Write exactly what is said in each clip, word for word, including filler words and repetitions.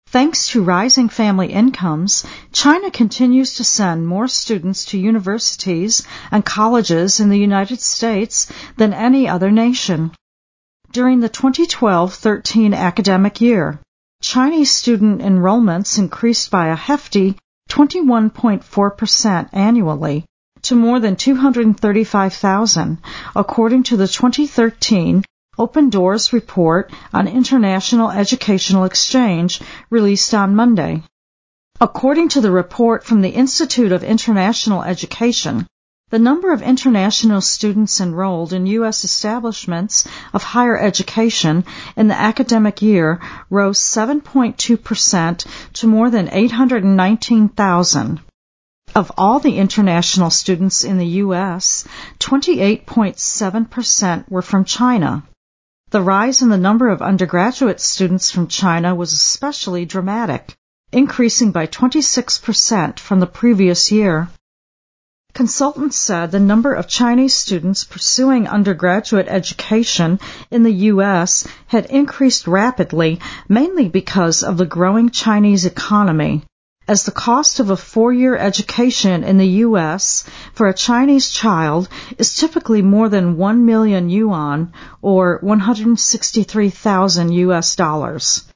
Thanks to rising family incomes, China continues to send more students to universities and colleges in the United States than any other nation. During the twenty twelve thirteen academic year, Chinese student enrollments increased by a hefty twenty-one point four percent annually to more than two hundred thirty-five thousand, according to the twenty thirteen Open Doors Report on International Educational Exchange released on Monday. According to the report from the Institute of International Education, the number of international students enrolled in U S establishments of higher education in the academic year rose seven point two percent to more than eight hundred nineteen thousand. Of all the international students in the U S, twenty-eight point seven percent were from China. The rise in the number of undergraduate students from China was especially dramatic, increasing by twenty-six percent from the previous year. Consultants said the number of Chinese students pursuing undergraduate education in the U S had increased rapidly, mainly because of the growing Chinese economy, as the cost of a four-year education in the U S for a Chinese child is typically more than one million yuan, or one hundred sixty-three thousand U S dollars.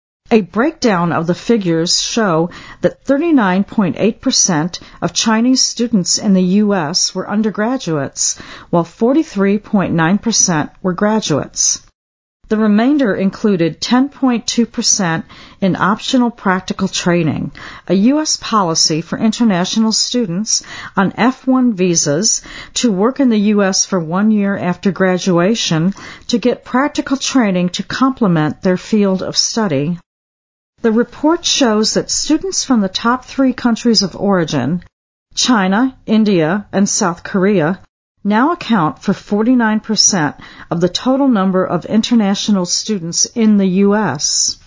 A breakdown of the figures show that thirty-nine point eight percent of Chinese students in the U S were undergraduates, while forty-three point nine percent were graduates. The remainder included ten point two percent in optional practical training, a U S policy for international students on F one visas to work in the U S for one year after graduation to get practical training to complement their field of study. The report shows that students from the top three countries of origin, China, India, and South Korea, now account for forty-nine percent of the total number of international students in the U S